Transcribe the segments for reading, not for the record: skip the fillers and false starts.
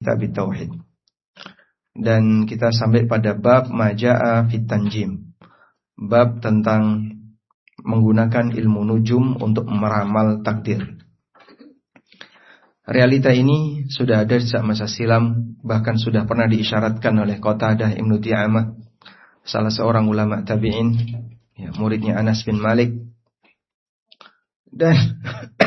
kitab tauhid. Dan kita sampai pada bab majaa fit tanjim. Bab tentang menggunakan ilmu nujum untuk meramal takdir. Realita ini sudah ada sejak masa silam, bahkan sudah pernah diisyaratkan oleh Qatadah Ibnu Di'amah, salah seorang ulama tabi'in, ya, muridnya Anas bin Malik. Dan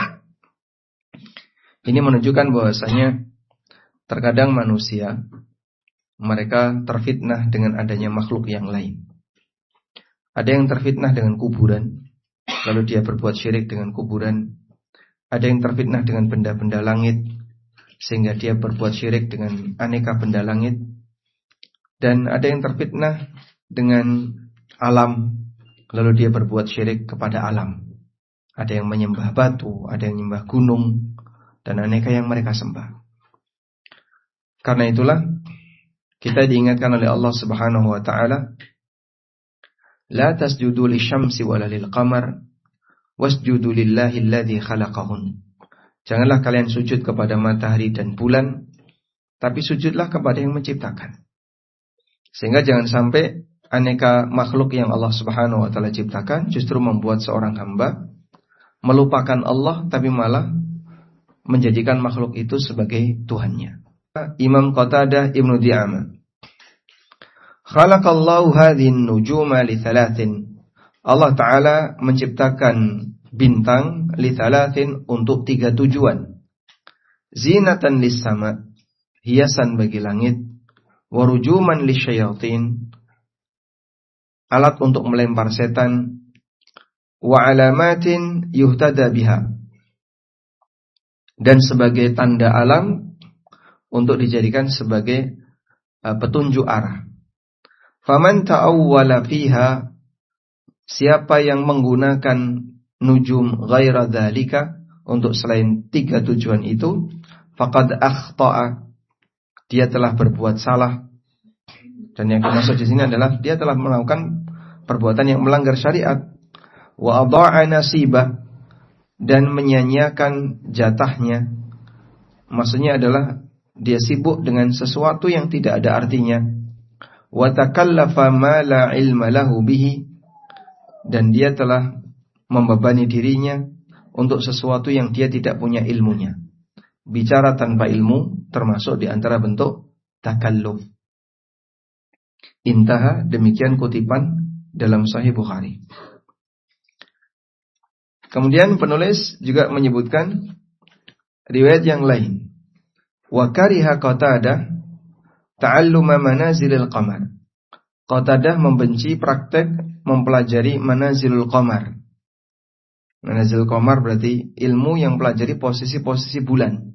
ini menunjukkan bahwasanya terkadang manusia mereka terfitnah dengan adanya makhluk yang lain. Ada yang terfitnah dengan kuburan, lalu dia berbuat syirik dengan kuburan. Ada yang terfitnah dengan benda-benda langit, sehingga dia berbuat syirik dengan aneka benda langit. Dan ada yang terfitnah dengan alam, lalu dia berbuat syirik kepada alam. Ada yang menyembah batu, ada yang menyembah gunung, dan aneka yang mereka sembah. Karena itulah kita diingatkan oleh Allah Subhanahu wa taala, la tasjudu lisyamsi wala lilqamar wasjudu lillahi alladzi khalaqahun. Janganlah kalian sujud kepada matahari dan bulan, tapi sujudlah kepada yang menciptakan. Sehingga jangan sampai aneka makhluk yang Allah Subhanahu wa taala ciptakan justru membuat seorang hamba melupakan Allah, tapi malah menjadikan makhluk itu sebagai Tuhannya. Imam Qatadah Ibnu Di'amah, khalaqallahu hadhin nujuma li thalathin. Allah Ta'ala menciptakan bintang li thalathin untuk 3 tujuan. Zinatan lis sama, hiasan bagi langit. Warujuman lisyayatin, alat untuk melempar setan. Wa alamatin yuhtada biha, dan sebagai tanda alam untuk dijadikan sebagai petunjuk arah. Faman ta'awwala fiha, siapa yang menggunakan nujum ghaira dzalika untuk selain 3 tujuan itu, faqad akhta'a, dia telah berbuat salah. Dan yang dimaksud di sini adalah dia telah melakukan perbuatan yang melanggar syariat. Wa adha'a nasibah, dan menyanyiakan jatahnya. Maksudnya adalah dia sibuk dengan sesuatu yang tidak ada artinya. Wa takallafa ma la ilma lahu bihi, dan dia telah membebani dirinya untuk sesuatu yang dia tidak punya ilmunya. Bicara tanpa ilmu termasuk di antara bentuk takalluf. Intaha, demikian kutipan dalam Sahih Bukhari. Kemudian penulis juga menyebutkan riwayat yang lain. Wa kariha Qatadah ta'alluma manazilil qamar. Qatadah membenci praktek mempelajari manazilul qamar. Manazilul qamar berarti ilmu yang pelajari posisi-posisi bulan.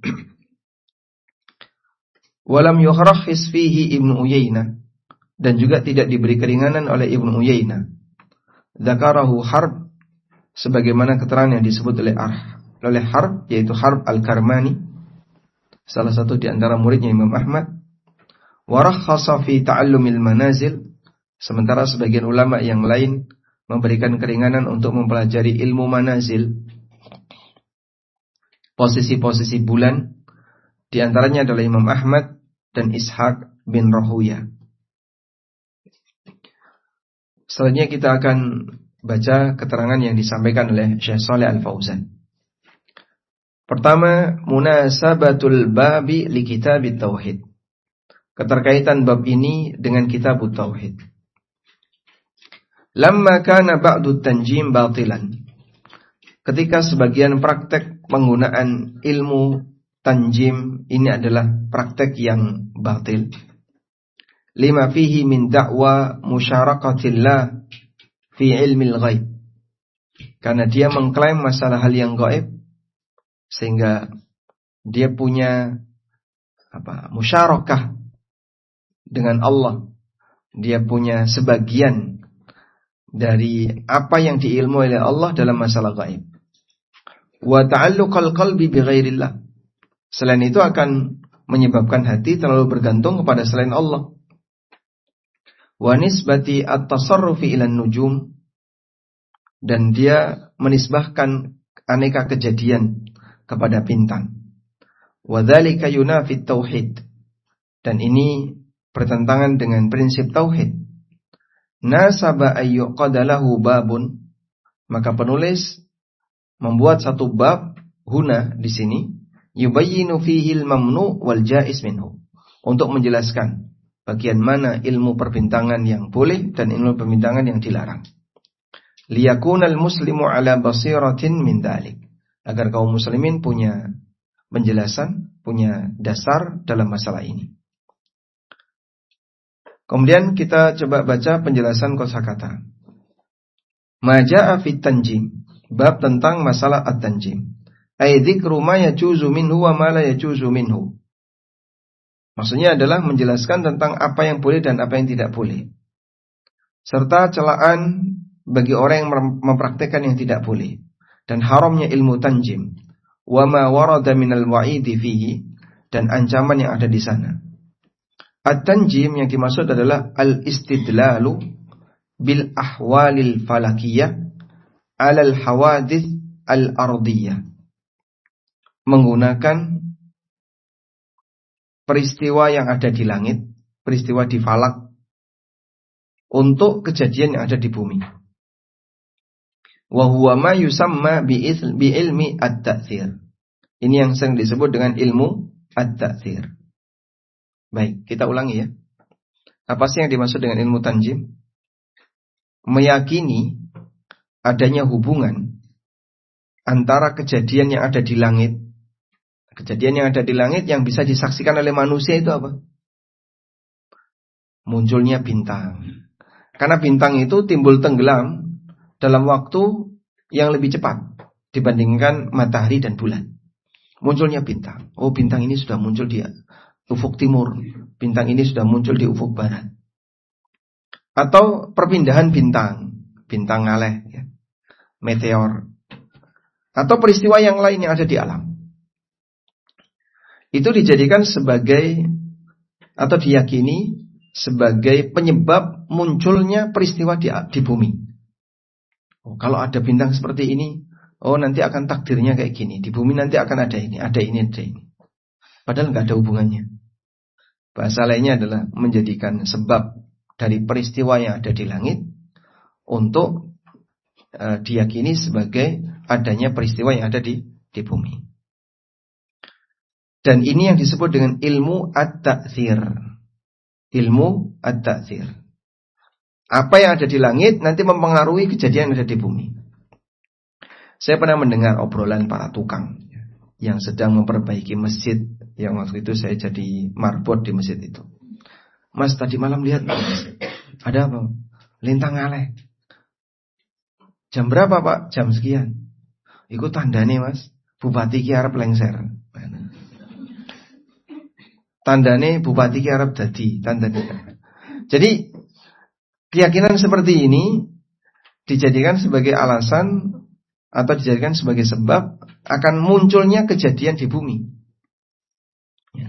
Walam yukhrahhis fihi Ibnu Uyainah, dan juga tidak diberi keringanan oleh Ibnu Uyainah. Dzakarahu Harb, sebagaimana keterangan yang disebut oleh Harb, yaitu Harb Al-Karmani, salah satu di antara muridnya Imam Ahmad. Warakhasa fi ta'allumil manazil, sementara sebagian ulama yang lain memberikan keringanan untuk mempelajari ilmu manazil, posisi-posisi bulan. Di antaranya adalah Imam Ahmad dan Ishaq bin Rahuya. Selanjutnya kita akan baca keterangan yang disampaikan oleh Syekh Shalih Al-Fauzan. Pertama, munasabatul babi li kitabit tauhid. Keterkaitan bab ini dengan kitab tauhid. Lamma kana ba'du tanjim batilan. Ketika sebagian praktek penggunaan ilmu tanjim ini adalah praktek yang batil. Lima fihi min da'wa musyarakatiillah fi ilmil ghaib. Karena dia mengklaim masalah hal yang gaib, sehingga dia punya musyarakah dengan Allah. Dia punya sebagian dari apa yang diilmu oleh Allah dalam masalah gaib. Wa ta'alluqal qalbi bi ghairillah. Selain itu akan menyebabkan hati terlalu bergantung kepada selain Allah. Wa nisbati at-tasarrufi ilan nujum, dan dia menisbahkan aneka kejadian kepada bintang. Wa dzalika yunafit tauhid, Dan ini bertentangan dengan prinsip tauhid. Nasaba ayyuqadalahu babun, maka penulis membuat satu bab huna di sini, yubayyinu fihi al-mamnu wal jaiz minhu, untuk menjelaskan bagian mana ilmu perbintangan yang boleh dan ilmu perbintangan yang dilarang. Liyakunal muslimu ala basiratin min dzalik, agar kaum muslimin punya penjelasan, punya dasar dalam masalah ini. Kemudian kita coba baca penjelasan kosakata. Ma jaa fit tanjim, bab tentang masalah at-tanjim. Ai dzikru ma yajuzu minhu wa ma la yajuzu minhu. Maksudnya adalah menjelaskan tentang apa yang boleh dan apa yang tidak boleh, serta celaan bagi orang yang mempraktikkan yang tidak boleh, dan haramnya ilmu tanjim, wa ma warada minal wa'idi fihi, dan ancaman yang ada di sana. At-tanjim yang dimaksud adalah al-istidlalu bil ahwalil falakiyah alal hawadith al-ardiyah, menggunakan peristiwa yang ada di langit, peristiwa di falak, untuk kejadian yang ada di bumi. Wa huwa ma yusamma bi ilmi at-ta'thir. Ini yang sering disebut dengan ilmu at-ta'thir. Baik, kita ulangi ya. Apa sih yang dimaksud dengan ilmu tanjim? Meyakini adanya hubungan antara kejadian yang ada di langit. Kejadian yang ada di langit yang bisa disaksikan oleh manusia itu apa? Munculnya bintang. Karena bintang itu timbul tenggelam dalam waktu yang lebih cepat dibandingkan matahari dan bulan. Munculnya bintang. Oh, bintang ini sudah muncul di ufuk timur. Bintang ini sudah muncul di ufuk barat. Atau perpindahan bintang. Bintang ngaleh, ya. Meteor. Atau peristiwa yang lain yang ada di alam. Itu dijadikan sebagai, atau diyakini sebagai penyebab munculnya peristiwa di bumi. Oh, kalau ada bintang seperti ini, oh nanti akan takdirnya kayak gini. Di bumi nanti akan ada ini, ada ini, ada ini. Padahal nggak ada hubungannya. Bahasa lainnya adalah menjadikan sebab dari peristiwa yang ada di langit untuk diyakini sebagai adanya peristiwa yang ada di bumi. Dan ini yang disebut dengan ilmu at-ta'thir. Ilmu at-ta'thir. Apa yang ada di langit nanti mempengaruhi kejadian yang ada di bumi. Saya pernah mendengar obrolan para tukang yang sedang memperbaiki masjid. Yang waktu itu saya jadi marbot di masjid itu. Mas, tadi malam lihat mas, ada apa? Lintang ngaleh. Jam berapa pak? Jam sekian. Ikut tandane mas, Bupati ki arep lengser. Tandane Bupati ki arep dadi, tandane. Jadi keyakinan seperti ini dijadikan sebagai alasan atau dijadikan sebagai sebab akan munculnya kejadian di bumi. Ya.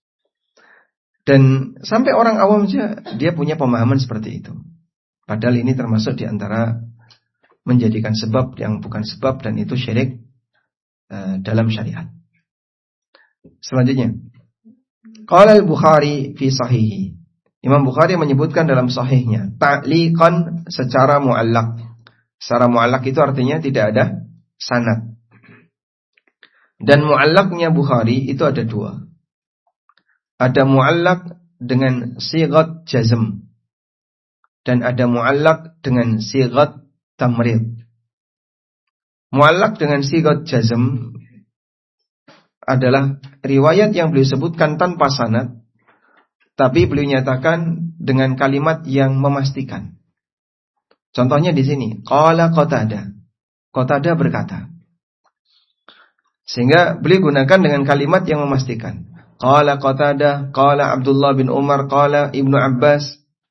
Dan sampai orang awam saja dia punya pemahaman seperti itu. Padahal ini termasuk di antara menjadikan sebab yang bukan sebab, dan itu syirik dalam syariat. Selanjutnya, qala al-Bukhari fi sahihi. Imam Bukhari menyebutkan dalam sahihnya ta'liqan secara mu'allaq. Secara mu'allaq itu artinya tidak ada sanad. Dan mu'allaqnya Bukhari itu ada dua. Ada mu'allaq dengan sighat jazm, dan ada mu'allaq dengan sighat tamrid. Mu'allaq dengan sighat jazm adalah riwayat yang beliau sebutkan tanpa sanad, tapi beliau nyatakan dengan kalimat yang memastikan. Contohnya di sini, qala Qatadah. Qatadah berkata. Sehingga beliau gunakan dengan kalimat yang memastikan. Qala Qatadah, qala Abdullah bin Umar, qala Ibnu Abbas.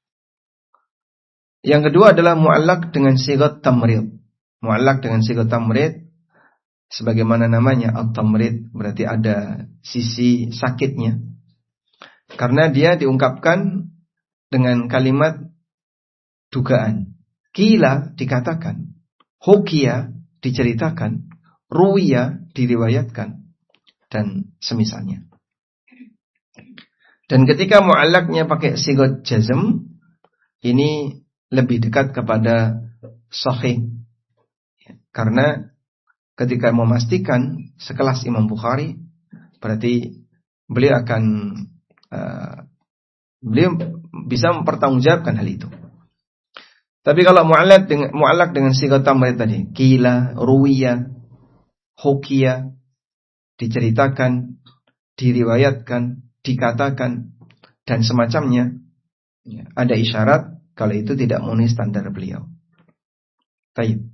Yang kedua adalah mu'allaq dengan sighat tamrid. Mu'allaq dengan sighat tamrid, sebagaimana namanya at-tamrid, berarti ada sisi sakitnya. Karena dia diungkapkan dengan kalimat dugaan. Qila dikatakan, hukiya diceritakan, ruwiya diriwayatkan, dan semisalnya. Dan ketika mu'allaknya pakai sigot jazm, ini lebih dekat kepada sahih. Karena ketika memastikan sekelas Imam Bukhari, berarti beliau bisa mempertanggungjawabkan hal itu. Tapi kalau mu'allak dengan sigot tamrid tadi, qila, ruwiya, hukiya, diceritakan, diriwayatkan, dikatakan, dan semacamnya, ada isyarat kalau itu tidak memenuhi standar beliau. Baik.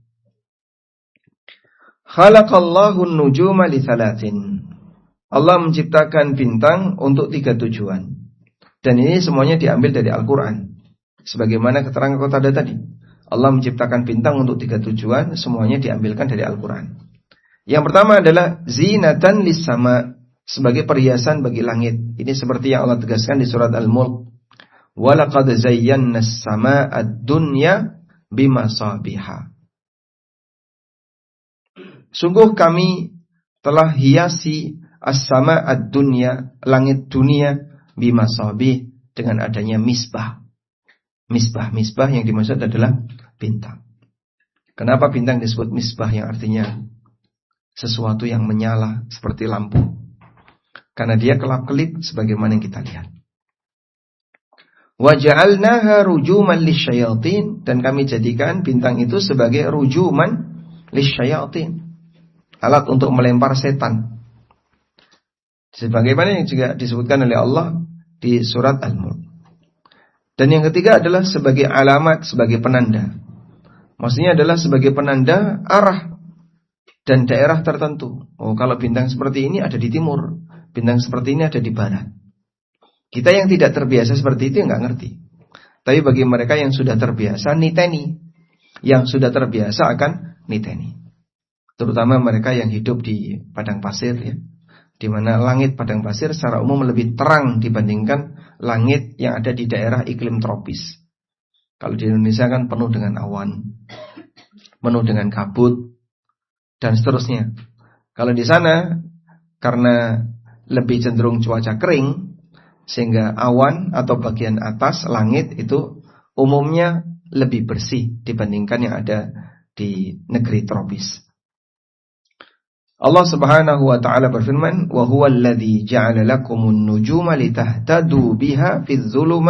Khalaqallahu an-nujuma li thalathin. Allah menciptakan bintang untuk 3 tujuan. Dan ini semuanya diambil dari Al-Quran. Sebagaimana keterangan tadi tadi. Allah menciptakan bintang untuk 3 tujuan, semuanya diambilkan dari Al-Quran. Yang pertama adalah zinatan lis-sama, sebagai perhiasan bagi langit. Ini seperti yang Allah tegaskan di surat Al-Mulk. Walaqad zayyana as-samaa'a ad-dunya bimasabiha. Sungguh kami telah hiasi as-sama' ad-dunya, langit dunia, bimasabih, dengan adanya misbah. Misbah yang dimaksud adalah bintang. Kenapa bintang disebut misbah, yang artinya sesuatu yang menyala seperti lampu? Karena dia kelap-kelip sebagaimana yang kita lihat. Wa ja'alnaha rujuman lisyayatin, dan kami jadikan bintang itu sebagai rujuman lisyayatin, alat untuk melempar setan. Sebagaimana yang juga disebutkan oleh Allah di surat Al-Mulk. Dan yang ketiga adalah sebagai alamat, sebagai penanda. Maksudnya adalah sebagai penanda arah dan daerah tertentu. Oh, kalau bintang seperti ini ada di timur, bintang seperti ini ada di barat. Kita yang tidak terbiasa seperti itu nggak ngerti. Tapi bagi mereka yang sudah terbiasa, niteni. Yang sudah terbiasa akan niteni. Terutama mereka yang hidup di padang pasir, ya, di mana langit padang pasir secara umum lebih terang dibandingkan langit yang ada di daerah iklim tropis. Kalau di Indonesia kan penuh dengan awan, penuh dengan kabut, dan seterusnya. Kalau di sana karena lebih cenderung cuaca kering, sehingga awan atau bagian atas langit itu umumnya lebih bersih dibandingkan yang ada di negeri tropis. Allah Subhanahu wa taala berfirman, "Wa huwal ladzi ja'ala lakumun nujuma litahtadu biha fi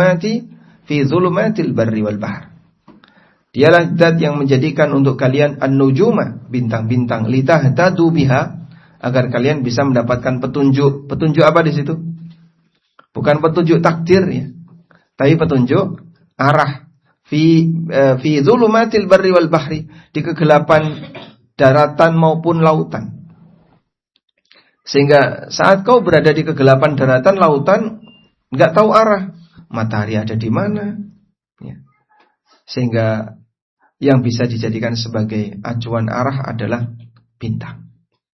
dzulumatil barri wal bahr." Dialah zat yang menjadikan untuk kalian an-nujuma, bintang-bintang, litahtadu biha, agar kalian bisa mendapatkan petunjuk. Petunjuk apa di situ? Bukan petunjuk takdir, ya, tapi petunjuk arah. Fi dzulumatil barri wal bahri, di kegelapan daratan maupun lautan. Sehingga saat kau berada di kegelapan daratan, lautan, nggak tahu arah, matahari ada di mana, ya. Sehingga yang bisa dijadikan sebagai acuan arah adalah bintang.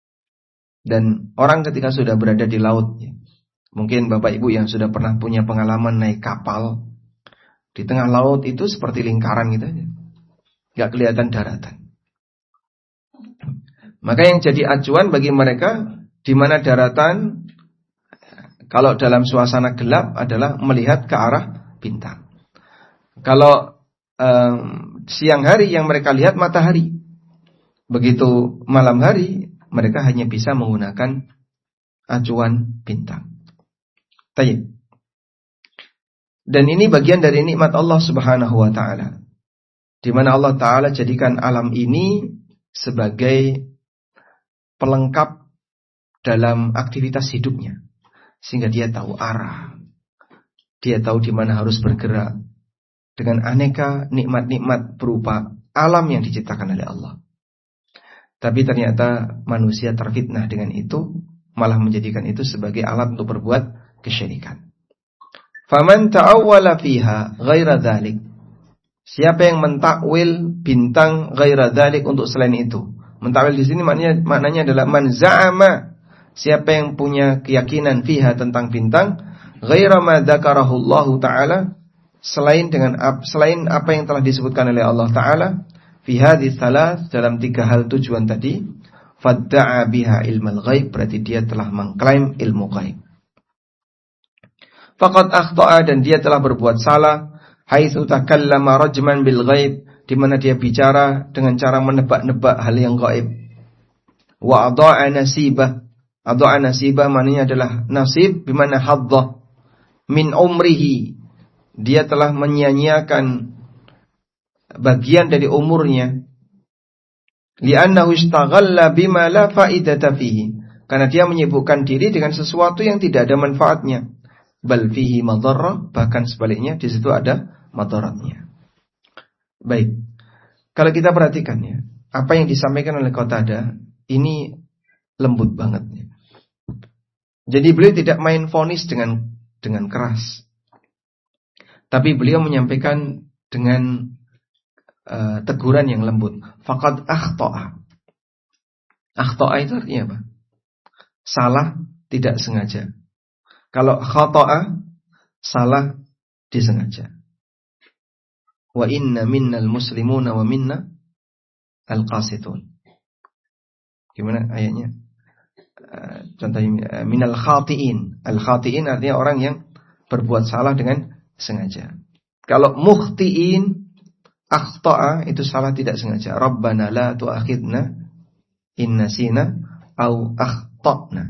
Dan orang ketika sudah berada di laut, ya, mungkin Bapak Ibu yang sudah pernah punya pengalaman naik kapal, di tengah laut itu seperti lingkaran gitu aja, nggak kelihatan daratan. Maka yang jadi acuan bagi mereka, di mana daratan, kalau dalam suasana gelap adalah melihat ke arah bintang. Kalau siang hari yang mereka lihat matahari. Begitu malam hari mereka hanya bisa menggunakan acuan bintang. Tayyib. Dan ini bagian dari nikmat Allah Subhanahu wa taala, di mana Allah taala jadikan alam ini sebagai pelengkap dalam aktivitas hidupnya, sehingga dia tahu arah, dia tahu di mana harus bergerak, dengan aneka nikmat-nikmat berupa alam yang diciptakan oleh Allah. Tapi ternyata manusia terfitnah dengan itu, malah menjadikan itu sebagai alat untuk berbuat kesyirikan. Faman ta'awwala fiha ghaira dzalik, siapa yang mentakwil bintang ghaira dzalik untuk selain itu. Mentakwil di sini maknanya adalah man za'ama, siapa yang punya keyakinan fiha tentang bintang, ghaira ma dzakarahu Allah taala, selain apa yang telah disebutkan oleh Allah taala, fi hadhihi thalath, dalam 3 hal tujuan tadi, fadda'a biha ilmal ghaib, berarti dia telah mengklaim ilmu ghaib. faqad akhta'a, dan dia telah berbuat salah, haitsu takallama rajman bil ghaib, di mana dia bicara dengan cara menebak-nebak hal yang gaib. Wa adha'a nasibah. Adha'a nasibah maknanya adalah nasib, bi mana haddah min umrihi. Dia telah menyia-nyiakan bagian dari umurnya. Li'annahu istaghalla bima la fa'idata fihi. Karena dia menyibukkan diri dengan sesuatu yang tidak ada manfaatnya. Bal fihi madharrah, bahkan sebaliknya di situ ada madaratnya. Baik. Kalau kita perhatikan ya, apa yang disampaikan oleh Qatadah ini lembut banget ya. Jadi beliau tidak main vonis dengan keras. Tapi beliau menyampaikan dengan teguran yang lembut. Faqad akhta'a. Akhta'a itu artinya apa? Salah tidak sengaja. Kalau khata'a, salah disengaja. Wa inna minnal muslimuna wa minna al-qasitun. Gimana ayatnya? Contohnya minal khati'in. Al-khati'in artinya orang yang berbuat salah dengan sengaja. Kalau mukhti'in, akhta'a itu salah tidak sengaja. Rabbana la tu'akhidna in nasina au akhta'na.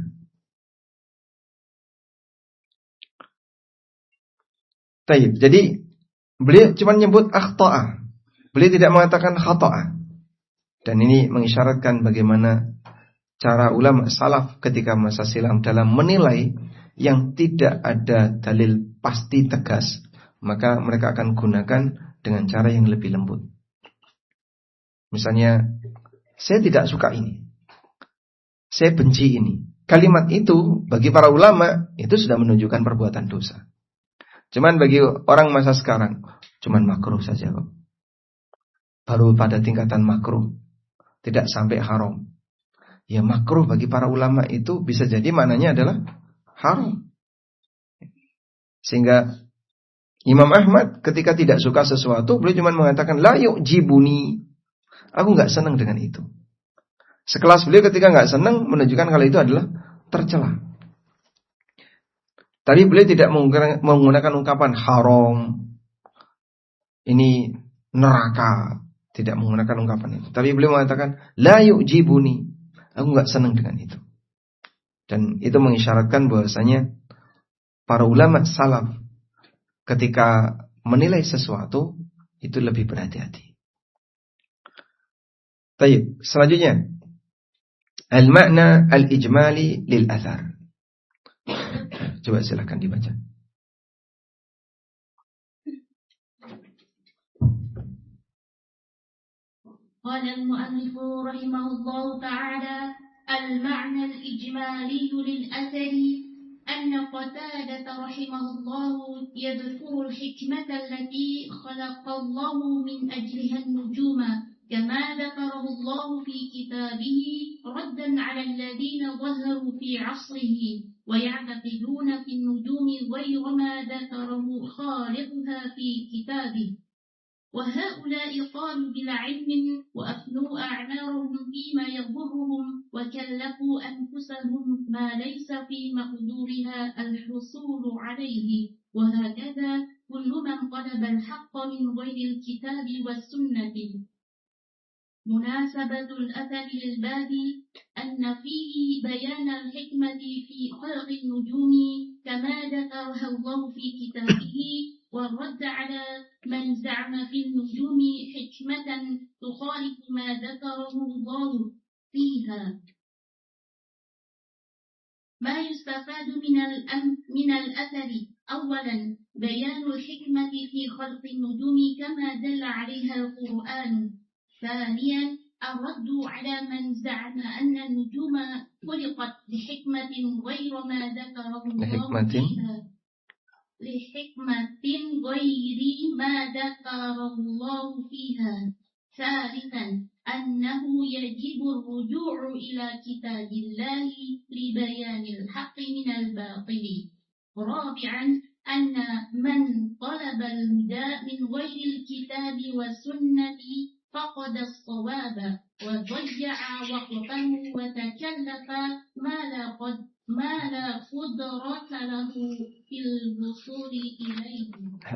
Taib. Jadi beliau cuma menyebut akhta'a. Beliau tidak mengatakan khata'a. Dan ini mengisyaratkan bagaimana cara ulama salaf ketika masa silam dalam menilai yang tidak ada dalil pasti tegas, maka mereka akan gunakan dengan cara yang lebih lembut. Misalnya, saya tidak suka ini, saya benci ini. Kalimat itu bagi para ulama itu sudah menunjukkan perbuatan dosa. Cuman bagi orang masa sekarang, cuman makruh saja kok. Baru pada tingkatan makruh, tidak sampai haram. Ya makruh bagi para ulama itu bisa jadi maknanya adalah haram. Sehingga Imam Ahmad ketika tidak suka sesuatu, beliau cuma mengatakan la yu'jibuni. Aku enggak senang dengan itu. Sekelas beliau ketika enggak senang menunjukkan kalau itu adalah tercela. Tapi beliau tidak menggunakan ungkapan haram, ini neraka, tidak menggunakan ungkapan itu. Tapi beliau mengatakan la yu'jibuni. Aku enggak senang dengan itu. Dan itu mengisyaratkan bahwasanya para ulama salaf ketika menilai sesuatu itu lebih berhati-hati. Baik, selanjutnya al-makna al-ijmali lil athar. Coba silakan dibaca. Qala al-mu'allif rahimahullahu ta'ala al-ma'na al-ijmali lil athari أن قتادة رحمه الله يذكر الحكمة التي خلق الله من أجلها النجوم كما ذكره الله في كتابه ردا على الذين ظهروا في عصره ويعتقدون في النجوم غير ما ذكره خالقها في كتابه. وهؤلاء قالوا بلا علم وأفنوا أعمارهم فيما يضرهم وكلفوا أنفسهم ما ليس في مقدورها الحصول عليه. وهكذا كل من طلب الحق من غير الكتاب والسنة. مناسبة الأثر للبادي أن فيه بيان الحكمة في خلق النجوم كما ذكرها الله في كتابه والرد على من زعم في النجوم حكمة تخالف ما ذكره الله فيها. ما يستفاد من الأثر: أولا بيان الحكمة في خلق النجوم كما دل عليها القرآن. ثانيا الرد على من زعم أن النجوم خلقت لحكمة غير ما ذكره الله فيها. لحكمة غير ما ذكر الله فيها. ثالثا أنه يجب الرجوع إلى كتاب الله لبيان الحق من الباطل. رابعا أن من طلب الهدى من غير الكتاب والسنة فقد الصواب وضيع وقته وتكلف ما لا ما لا قدرة له في الوصول إليه.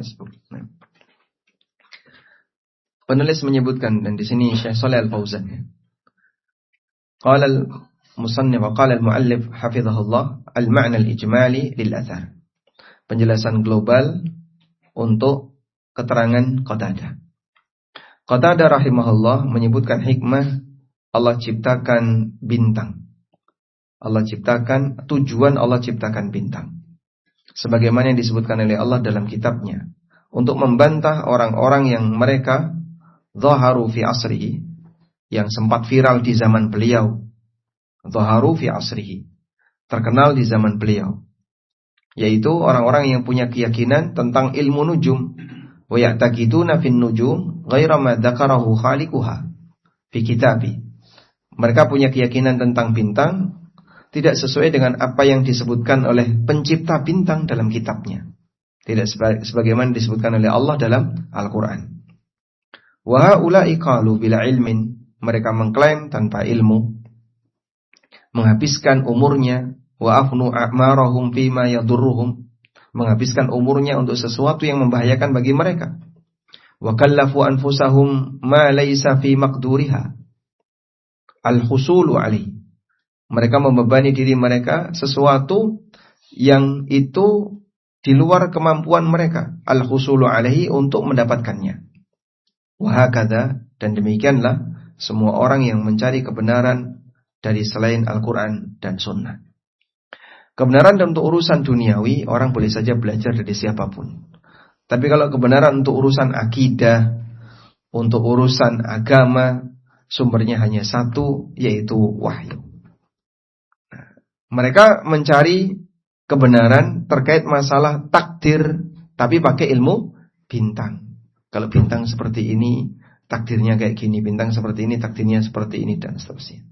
Penulis menyebutkan, dan di sini Syekh Shalih Al-Fauzan, qala al-musannif wa qala al-muallif hafizahullah, al-ma'na al-ijmali lil athar. Penjelasan global untuk keterangan Qatadah. Qatadah rahimahullah menyebutkan hikmah Allah ciptakan bintang. Allah ciptakan, tujuan Allah ciptakan bintang, sebagaimana yang disebutkan oleh Allah dalam kitabnya, untuk membantah orang-orang yang mereka zaharu fi asrihi, yang sempat viral di zaman beliau. Zaharu fi asrihi, terkenal di zaman beliau, yaitu orang-orang yang punya keyakinan tentang ilmu nujum. Wa ya'taqiduna fin nujum ghaira ma dzakarahu khaliquha fi kitabi. Mereka punya keyakinan tentang bintang tidak sesuai dengan apa yang disebutkan oleh pencipta bintang dalam kitabnya, tidak sebagaimana disebutkan oleh Allah dalam Al-Quran. Wa haula'i qalu bila ilmin, mereka mengklaim tanpa ilmu, menghabiskan umurnya, wa afnu a'marahum fima yadurruhum, menghabiskan umurnya untuk sesuatu yang membahayakan bagi mereka. Wa kallafu anfusahum ma laysa fi maqduriha al-husulu alaih, mereka membebani diri mereka sesuatu yang itu di luar kemampuan mereka, al-husulu alaihi, untuk mendapatkannya. Wa hakadha, dan demikianlah semua orang yang mencari kebenaran dari selain Al-Quran dan Sunnah. Kebenaran untuk urusan duniawi, orang boleh saja belajar dari siapapun. Tapi kalau kebenaran untuk urusan akidah, untuk urusan agama, sumbernya hanya satu, yaitu wahyu. Mereka mencari kebenaran terkait masalah takdir, tapi pakai ilmu bintang. Kalau bintang seperti ini, takdirnya kayak gini. Bintang seperti ini, takdirnya seperti ini, dan seterusnya.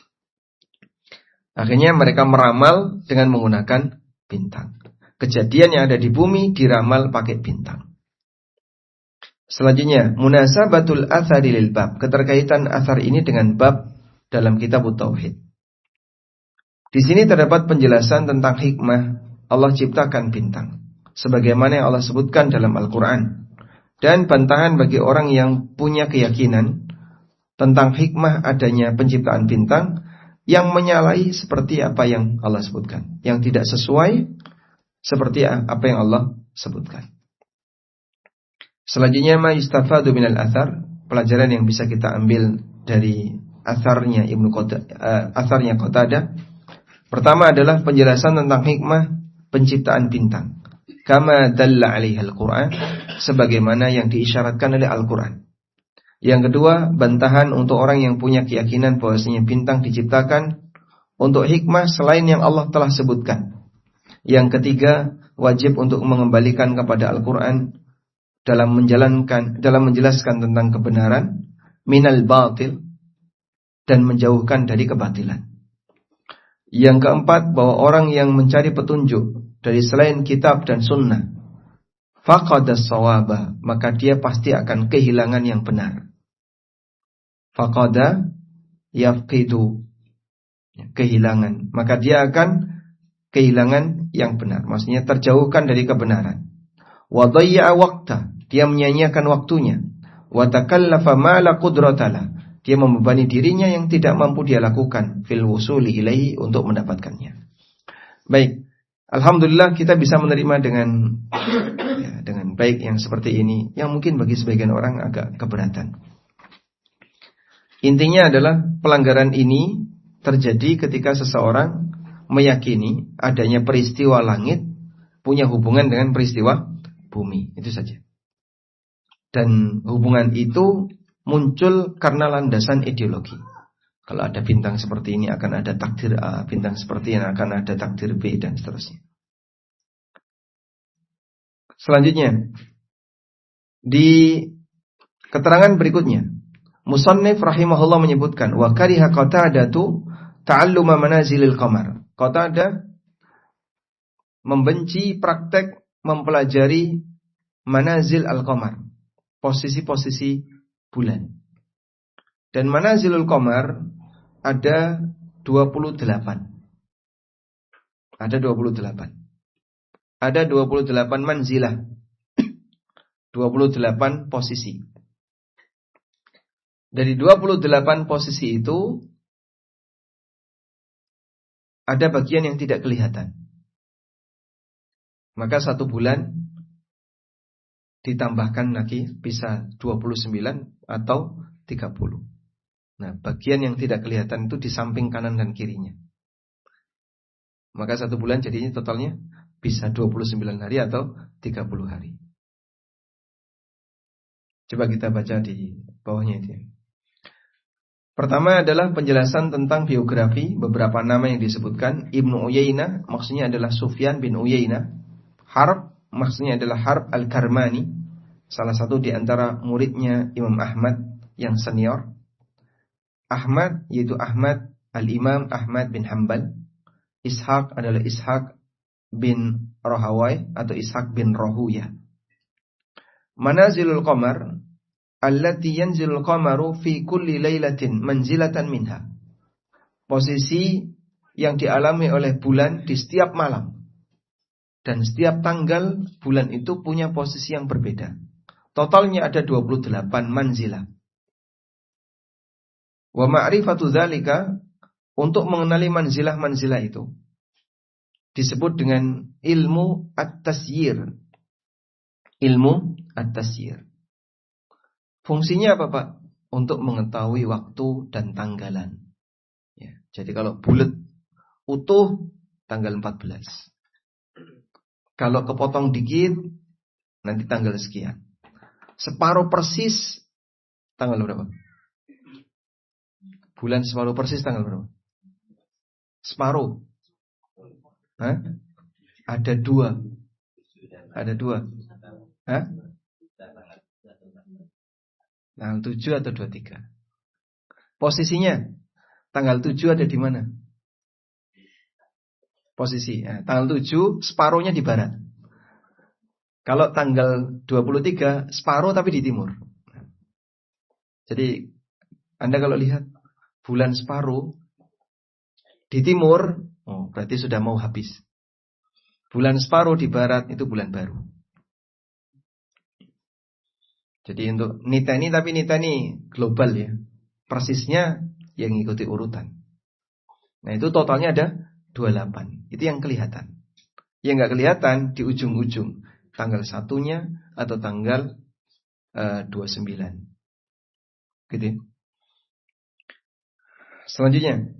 Akhirnya mereka meramal dengan menggunakan bintang. Kejadian yang ada di bumi diramal pakai bintang. Selanjutnya, munasabatul athari lil bab. Keterkaitan athar ini dengan bab dalam kitab Tauhid. Di sini terdapat penjelasan tentang hikmah Allah ciptakan bintang, sebagaimana yang Allah sebutkan dalam Al-Quran, dan bantahan bagi orang yang punya keyakinan tentang hikmah adanya penciptaan bintang yang menyalahi seperti apa yang Allah sebutkan, yang tidak sesuai seperti apa yang Allah sebutkan. Selanjutnya, ma yustafadu minal athar, pelajaran yang bisa kita ambil dari atharnya atharnya Qatadah. Pertama adalah penjelasan tentang hikmah penciptaan bintang, kama dalla alaihi al-Quran, sebagaimana yang diisyaratkan oleh Al-Quran. Yang kedua, bantahan untuk orang yang punya keyakinan bahwasanya bintang diciptakan untuk hikmah selain yang Allah telah sebutkan. Yang ketiga, wajib untuk mengembalikan kepada Al-Quran dalam menjelaskan tentang kebenaran, minal batil, dan menjauhkan dari kebatilan. Yang keempat, bahwa orang yang mencari petunjuk dari selain kitab dan sunnah, faqadas sawaba, maka dia pasti akan kehilangan yang benar. Faqada yafqidu, kehilangan, maka dia akan kehilangan yang benar, maksudnya terjauhkan dari kebenaran. Wa dhayya'a waqta, dia menyia-nyiakan waktunya. Wa takallafa ma la qudratalah, dia membebani dirinya yang tidak mampu dia lakukan fil wusuli ilaihi, untuk mendapatkannya. Baik, alhamdulillah kita bisa menerima dengan baik yang seperti ini, yang mungkin bagi sebagian orang agak keberatan. Intinya adalah pelanggaran ini terjadi ketika seseorang meyakini adanya peristiwa langit punya hubungan dengan peristiwa bumi, itu saja. Dan hubungan itu muncul karena landasan ideologi. Kalau ada bintang seperti ini akan ada takdir A, bintang seperti ini akan ada takdir B, dan seterusnya. Selanjutnya, di keterangan berikutnya, musannif rahimahullah menyebutkan, wa kariha Qatadatu ta'alluma manazilil qamar. Qatadah membenci praktek mempelajari manazil al-qamar, posisi-posisi bulan. Dan manazilul qamar ada 28. Ada 28. Ada 28 manzilah. 28 posisi. Dari 28 posisi itu ada bagian yang tidak kelihatan. Maka 1 bulan ditambahkan lagi bisa 29 atau 30. Nah, bagian yang tidak kelihatan itu di samping kanan dan kirinya. Maka 1 bulan jadinya totalnya bisa 29 hari atau 30 hari. Coba kita baca di bawahnya itu. Pertama adalah penjelasan tentang biografi beberapa nama yang disebutkan. Ibnu Uyainah maksudnya adalah Sufyan bin Uyainah. Harb maksudnya adalah Harb al-Karmani, salah satu di antara muridnya Imam Ahmad yang senior. Ahmad yaitu Ahmad al-Imam Ahmad bin Hanbal. Ishaq adalah Ishaq bin Rahawai atau Ishaq bin Rahuyah. Manazilul Qamar allati yanzilul qamaru fi kulli lailatin manzilatan minha. Posisi yang dialami oleh bulan di setiap malam. Dan setiap tanggal bulan itu punya posisi yang berbeda. Totalnya ada 28 manzilah. Wa ma'rifatu dzalika, untuk mengenali manzilah-manzilah itu disebut dengan ilmu at-tasyir. Ilmu at-tasyir. Fungsinya apa, Pak? Untuk mengetahui waktu dan tanggalan. Ya, jadi kalau bulat utuh tanggal 14. Kalau kepotong dikit nanti tanggal sekian. Separuh persis tanggal berapa? Bulan separuh persis tanggal berapa? Separuh. Hah? Ada 2. Ada 2. Hah? Tanggal 7 atau 23. Posisinya tanggal 7 ada di mana? Posisi tanggal 7 separuhnya di barat. Kalau tanggal 23 separuh tapi di timur. Jadi Anda kalau lihat bulan separuh di timur, berarti sudah mau habis. Bulan separuh di barat itu bulan baru. Jadi untuk niteni, tapi niteni global ya. Persisnya yang ngikuti urutan. Nah itu totalnya ada 28. Itu yang kelihatan. Yang nggak kelihatan di ujung-ujung. Tanggal 1-nya atau tanggal 29. Gitu ya. Selanjutnya.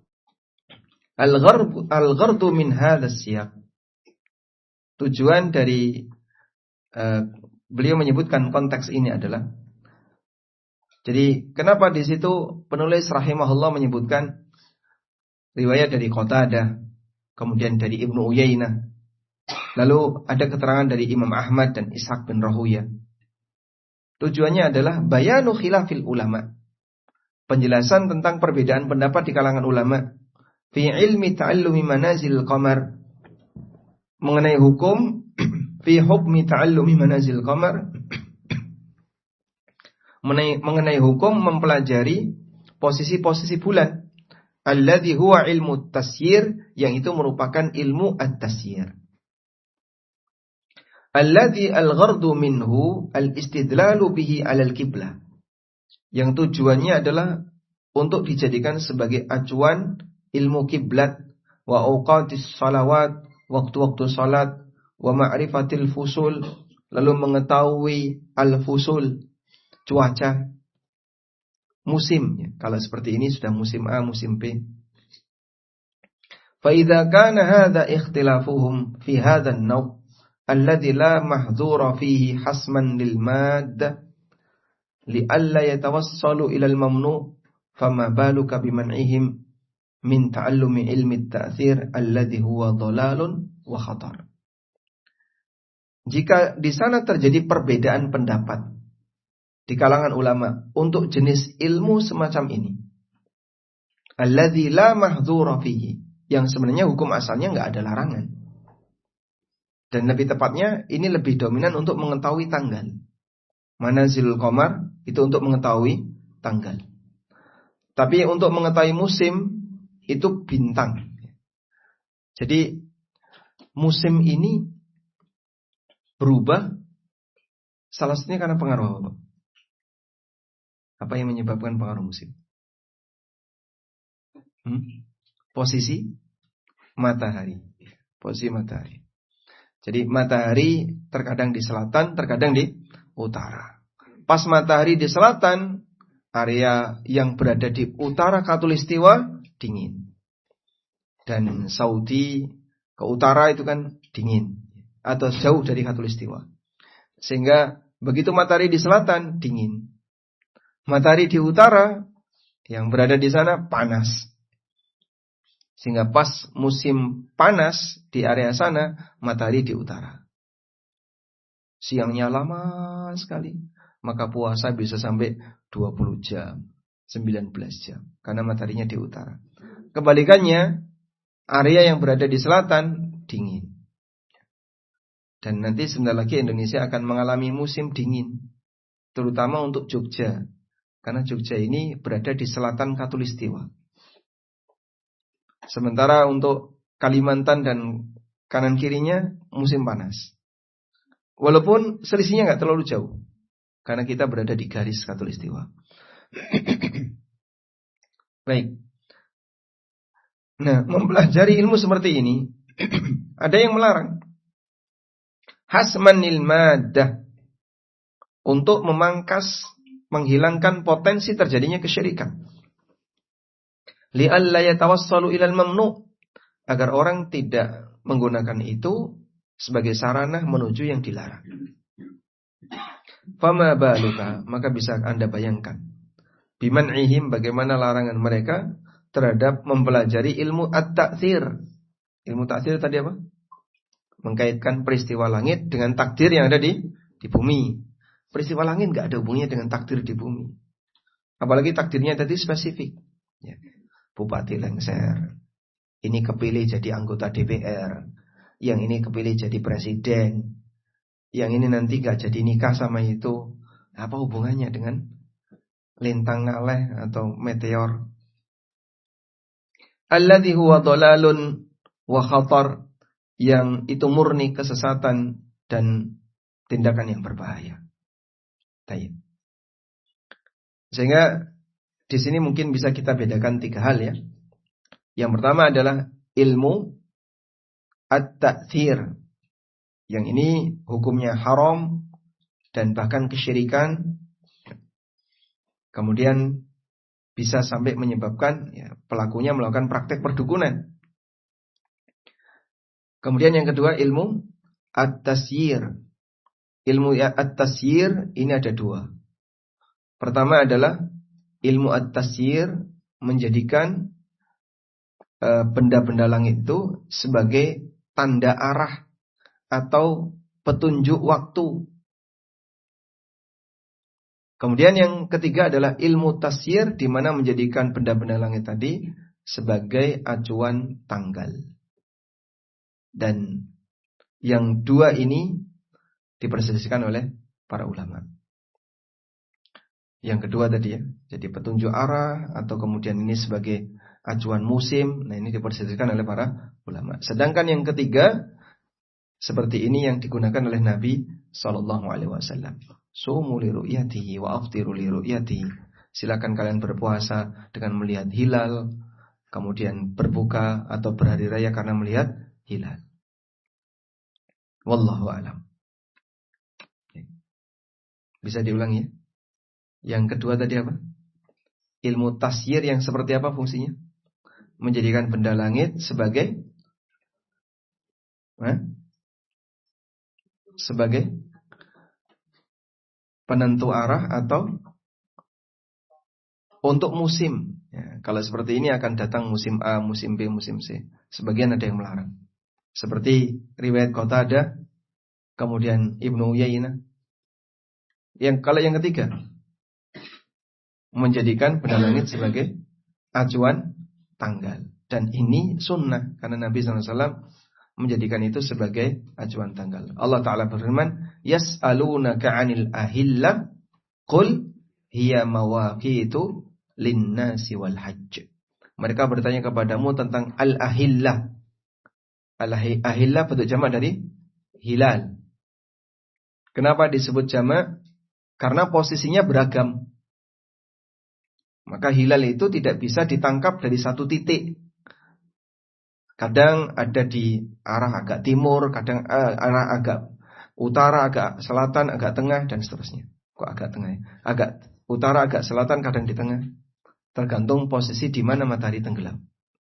Al-ghardu min hadha siyaq. Tujuan dari beliau menyebutkan konteks ini adalah, jadi kenapa di situ penulis rahimahullah menyebutkan riwayat dari Qatadah, kemudian dari Ibnu Uyainah, lalu ada keterangan dari Imam Ahmad dan Ishaq bin Rahuyah. Tujuannya adalah bayanu khilafil ulama, penjelasan tentang perbedaan pendapat di kalangan ulama fi ilmi ta'allumi manazil qamar, mengenai hukum fi hukmi ta'allumi manazil qamar, mengenai hukum mempelajari posisi-posisi bulan, alladzi huwa ilmu tasyir, yang itu merupakan ilmu at-tasyir. Alladzi al-ghardu minhu al-istidlalu bihi 'alal qiblah, yang tujuannya adalah untuk dijadikan sebagai acuan ilmu kiblat, wa awqatis salawat, waktu-waktu salat, wa ma'rifatil fusul, lalu mengetahui al-fusul, cuaca, musim. Kalau seperti ini sudah musim A, musim B. Fa idza kana hadza ikhtilafuhum fi hadha an-naw' alladhi la mahdhura fihi hasman lil madda li'alla yatawassalu ila al-mamnu', fama baluka biman'ihim min ta'allumi ilmi at-ta'thir alladhi huwa dhalalun wa khatar. Jika di sana terjadi perbedaan pendapat di kalangan ulama untuk jenis ilmu semacam ini, alladzi la mahdhura fihi, yang sebenarnya hukum asalnya enggak ada larangan. Dan lebih tepatnya ini lebih dominan untuk mengetahui tanggal. Manazilul qamar itu untuk mengetahui tanggal. Tapi untuk mengetahui musim itu bintang. Jadi musim ini berubah salah satunya karena pengaruh apa? Apa yang menyebabkan pengaruh musim? Posisi matahari. Posisi matahari. Jadi matahari terkadang di selatan, terkadang di utara. Pas matahari di selatan, area yang berada di utara khatulistiwa dingin. Dan Saudi ke utara itu kan dingin atau jauh dari khatulistiwa. Sehingga begitu matahari di selatan dingin. Matahari di utara yang berada di sana panas. Sehingga pas musim panas di area sana, matahari di utara. Siangnya lama sekali. Maka puasa bisa sampai 20 jam, 19 jam. Karena mataharinya di utara. Kebalikannya, area yang berada di selatan dingin. Dan nanti sebentar lagi Indonesia akan mengalami musim dingin. Terutama untuk Jogja. Karena Jogja ini berada di selatan khatulistiwa. Sementara untuk Kalimantan dan kanan kirinya musim panas. Walaupun selisihnya nggak terlalu jauh. Karena kita berada di garis khatulistiwa. Baik. Nah, mempelajari ilmu seperti ini ada yang melarang. Hasmanil maddah. Untuk memangkas, menghilangkan potensi terjadinya kesyirikan. Li'alla yatawassalu ilal mamnu, agar orang tidak menggunakan itu sebagai sarana menuju yang dilarang. Fama baluka, maka bisa Anda bayangkan biman'ihim, bagaimana larangan mereka terhadap mempelajari ilmu at-ta'thir. Ilmu ta'thir tadi apa? Mengkaitkan peristiwa langit dengan takdir yang ada di bumi. Peristiwa langit gak ada hubungannya dengan takdir di bumi. Apalagi takdirnya tadi spesifik. Ya. Bupati lengser, ini kepilih jadi anggota DPR, yang ini kepilih jadi presiden, yang ini nanti gak jadi nikah sama itu. Apa hubungannya dengan lintang ngaleh atau meteor? Alladzi huwa dhalalun wa khatar, yang itu murni kesesatan dan tindakan yang berbahaya. Baik. Sehingga di sini mungkin bisa kita bedakan 3 hal ya. Yang pertama adalah ilmu at-ta'thir. Yang ini hukumnya haram dan bahkan kesyirikan. Kemudian bisa sampai menyebabkan ya, pelakunya melakukan praktek perdukunan. Kemudian yang kedua ilmu at-tasyir. Ilmu at-tasyir ini ada 2. Pertama adalah ilmu at-tasyir, menjadikan benda-benda langit itu sebagai tanda arah atau petunjuk waktu. Kemudian yang ketiga adalah ilmu tasyir, di mana menjadikan benda-benda langit tadi sebagai acuan tanggal. Dan yang 2 ini diperselisihkan oleh para ulama. Yang kedua tadi ya, jadi petunjuk arah atau kemudian ini sebagai acuan musim. Nah, ini diperselisihkan oleh para ulama. Sedangkan yang ketiga seperti ini yang digunakan oleh Nabi SAW. Sumu li ru'yatihi wa aftiru li ru'yatihi. Silakan kalian berpuasa dengan melihat hilal, kemudian berbuka atau berhari raya karena melihat hilal. Wallahu a'lam. Bisa diulangi ya? Yang kedua tadi apa? Ilmu tasyir yang seperti apa fungsinya? Menjadikan benda langit sebagai sebagai penentu arah atau untuk musim. Ya, kalau seperti ini akan datang musim A, musim B, musim C. Sebagian ada yang melarang. Seperti riwayat Qatadah, kemudian Ibnu Uyainah. Kalau yang ketiga, menjadikan benda langit sebagai acuan tanggal. Dan ini sunnah, karena Nabi SAW menjadikan itu sebagai acuan tanggal. Allah Ta'ala berfirman, Yas'alunaka 'anil ahillah, Qul hiya mawaqitu linnasi wal hajj. Mereka bertanya kepadamu tentang al-ahillah. Ahillah bentuk jamak dari hilal. Kenapa disebut jamak? Karena posisinya beragam. Maka hilal itu tidak bisa ditangkap dari satu titik. Kadang ada di arah agak timur, kadang arah agak utara, agak selatan, agak tengah, dan seterusnya. Kok agak tengah ya? Agak utara, agak selatan, kadang di tengah. Tergantung posisi di mana matahari tenggelam.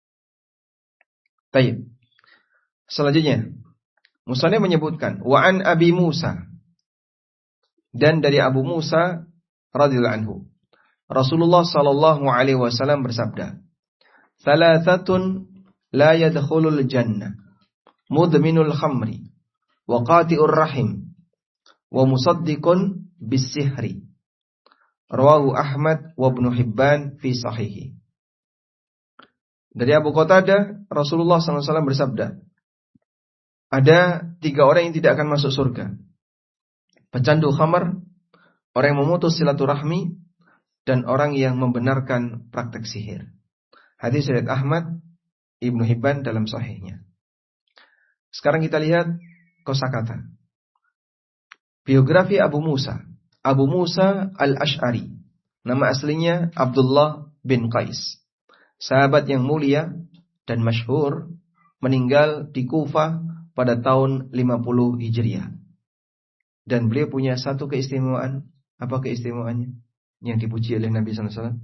Baik. Selanjutnya, Musannif menyebutkan wa an Abi Musa, dan dari Abu Musa radhiyallahu anhu, Rasulullah sallallahu alaihi wasallam bersabda, "Thalathatun la yadkhulul jannah, mudminul khamri, wa qati'ur rahim, wa musaddiqun bis-sihri." Rawahu Ahmad wa Ibnu Hibban fi sahihi. Dari Abu Qatadah, Rasulullah SAW bersabda, ada 3 orang yang tidak akan masuk surga: pecandu khamar, orang yang memutus silaturahmi, dan orang yang membenarkan praktek sihir. Hadis riwayat Ahmad, Ibnu Hibban dalam sahihnya. Sekarang kita lihat kosakata. Biografi Abu Musa. Abu Musa al-Ash'ari. Nama aslinya Abdullah bin Qais. Sahabat yang mulia dan masyhur, meninggal di Kufah pada tahun 50 Hijriah. Dan beliau punya satu keistimewaan. Apa keistimewaannya? Yang dipuji oleh Nabi SAW.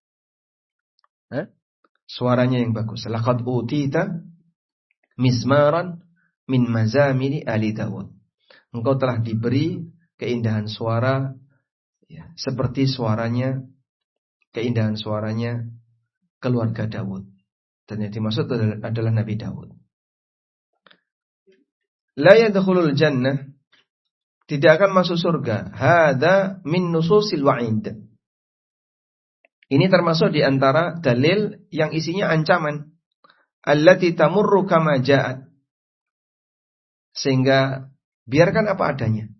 Suaranya yang bagus. Laqad utita mizmaran min mazamiri ali Dawud. Engkau telah diberi keindahan suara, ya, seperti keindahan suaranya keluarga Dawud. Dan yang dimaksud adalah Nabi Dawud. La yadkhulul jannah, tidak akan masuk surga. Hadza min nususil wa'id. Ini termasuk di antara dalil yang isinya ancaman. Allati tamurru kama ja'at. Sehingga biarkan apa adanya.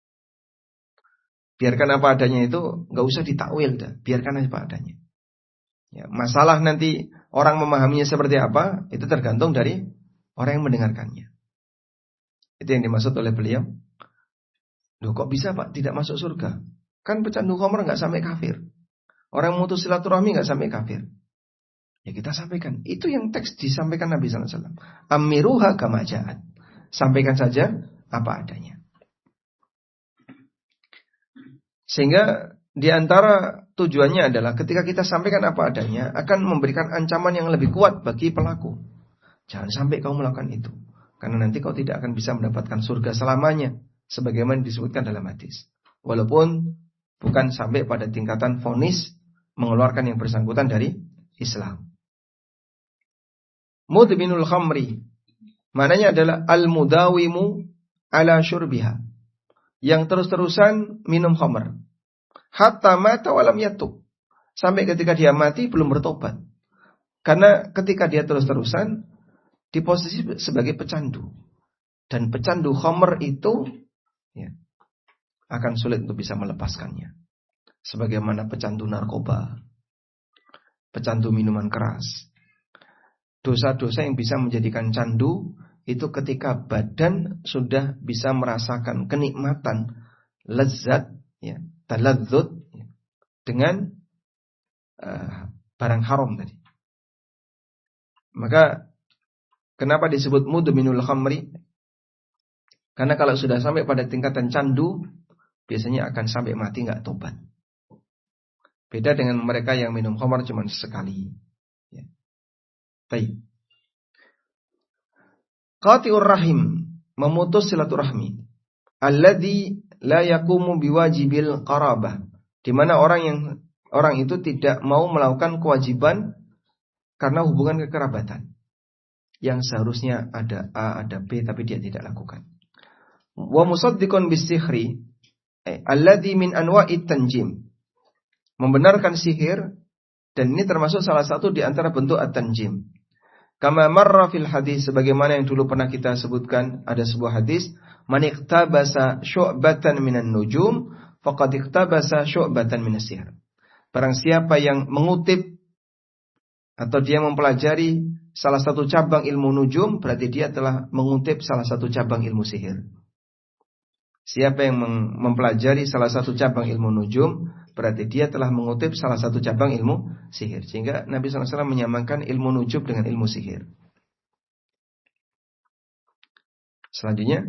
Biarkan apa adanya itu enggak usah ditakwil dah. Biarkan apa adanya. Ya, masalah nanti orang memahaminya seperti apa, itu tergantung dari orang yang mendengarkannya. Itu yang dimaksud oleh beliau. Loh, kok bisa Pak tidak masuk surga? Kan pecandu khamr enggak sampai kafir. Orang memutus silaturahmi enggak sampai kafir. Ya kita sampaikan. Itu yang teks disampaikan Nabi SAW. Amiruha kama ja'at. Sampaikan saja apa adanya. Sehingga di antara tujuannya adalah ketika kita sampaikan apa adanya akan memberikan ancaman yang lebih kuat bagi pelaku. Jangan sampai kau melakukan itu. Karena nanti kau tidak akan bisa mendapatkan surga selamanya. Sebagaimana disebutkan dalam hadis. Walaupun bukan sampai pada tingkatan vonis mengeluarkan yang bersangkutan dari Islam. Mudminul khamri, maknanya adalah al-mudawimu ala syurbiha, yang terus-terusan minum khamr. Hatta mata walam yatub, sampai ketika dia mati belum bertobat. Karena ketika dia terus-terusan di posisi sebagai pecandu. Dan pecandu khamr itu ya, akan sulit untuk bisa melepaskannya. Sebagaimana pecandu narkoba, pecandu minuman keras. Dosa-dosa yang bisa menjadikan candu itu ketika badan sudah bisa merasakan kenikmatan, lezat, ya, taladzut, ya, dengan barang haram tadi. Maka kenapa disebut mudminul khamri? Karena kalau sudah sampai pada tingkatan candu, biasanya akan sampai mati nggak tobat. Beda dengan mereka yang minum khamar cuma sekali. Ya. Baik. Qati'ur rahim, memutus silaturahmi. Alladzi la yaqumu biwajibil qarabah, di mana orang itu tidak mau melakukan kewajiban karena hubungan kekerabatan. Yang seharusnya ada A, ada B, tapi dia tidak lakukan. Wa musaddiqun bis-sihri, alladzi min anwa'it tanjim, membenarkan sihir, dan ini termasuk salah satu di antara bentuk at-tanjim. Kama marra fil hadis, sebagaimana yang dulu pernah kita sebutkan, ada sebuah hadis, man iktabasa syu'batan minan nujum faqad iktabasa syu'batan minas sihr. Barang siapa yang mengutip atau dia mempelajari salah satu cabang ilmu nujum, berarti dia telah mengutip salah satu cabang ilmu sihir. Siapa yang mempelajari salah satu cabang ilmu nujum, berarti dia telah mengutip salah satu cabang ilmu sihir. Sehingga Nabi SAW menyamakan ilmu nujum dengan ilmu sihir. Selanjutnya,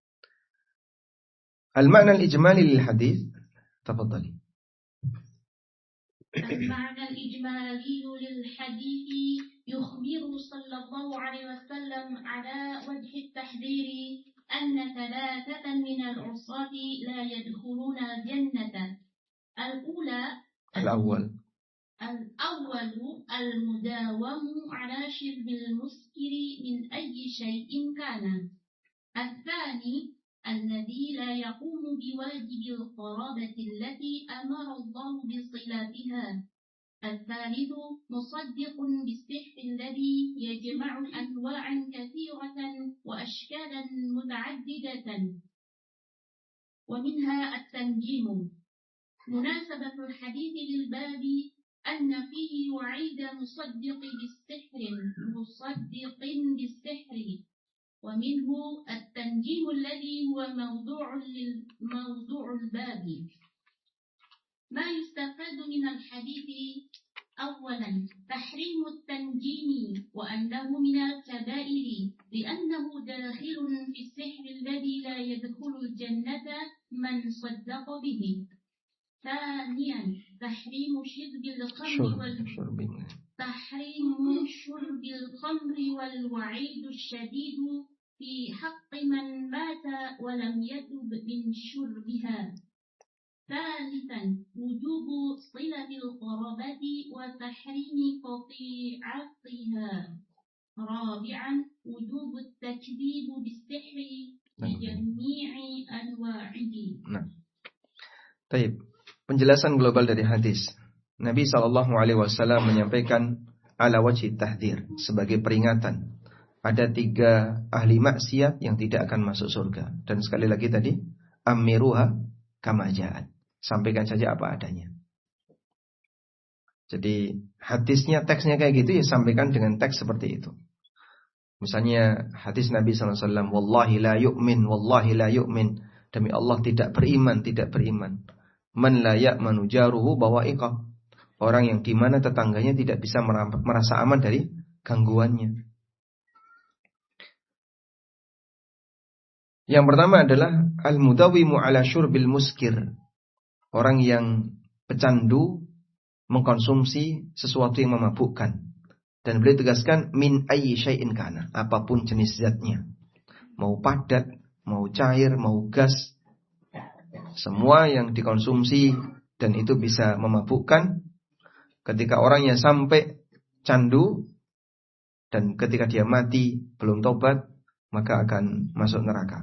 al-ma'na al-ijmali lil hadis. Tafadhali. المعنى الإجمالي للحديث يخبر صلى الله عليه وسلم على وجه التحذير أن ثلاثة من العصاة لا يدخلون الجنة. الأول المداوم على شرب المسكر من أي شيء كان. الثاني الذي لا يقوم بواجب القرابة التي أمر الله بصلاتها. الثالث مصدق بالسحر الذي يجمع أنواعا كثيرة وأشكالا متعددة ومنها التنجيم. مناسبة الحديث للباب أن فيه وعيد مصدق بالسحر ومنه التنجيم الذي هو موضوع الباب. ما يستفاد من الحديث: أولا تحريم التنجيم وأنه من الكبائر لأنه داخل في السحر الذي لا يدخل الجنة من صدق به. ثانيا تحريم شرب الخمر والوعيد الشديد في حق من مات ولم يتب من شربها. ثالثا وجوب صلة القرابة وتحريم قطيعتها. رابعا وجوب التكذيب بالسحر بجميع أنواعه. Baik. Penjelasan global dari hadis. Nabi SAW menyampaikan ala wajhi tahdzir, sebagai peringatan. Ada 3 ahli maksiat yang tidak akan masuk surga. Dan sekali lagi tadi, amiruha kama ja'at. Sampaikan saja apa adanya. Jadi hadisnya, teksnya kayak gitu, ya sampaikan dengan teks seperti itu. Misalnya hadis Nabi SAW, wallahi la yu'min, wallahi la yu'min. Demi Allah tidak beriman, tidak beriman. Man la ya'manu jaruhu bawa'iqah. Orang yang dimana tetangganya tidak bisa merasa aman dari gangguannya. Yang pertama adalah al-mudawimu ala syurbil muskir. Orang yang pecandu mengkonsumsi sesuatu yang memabukkan. Dan beliau tegaskan min ayyi syai'in kana, apapun jenis zatnya. Mau padat, mau cair, mau gas, semua yang dikonsumsi dan itu bisa memabukkan. Ketika orangnya sampai candu dan ketika dia mati belum tobat, maka akan masuk neraka.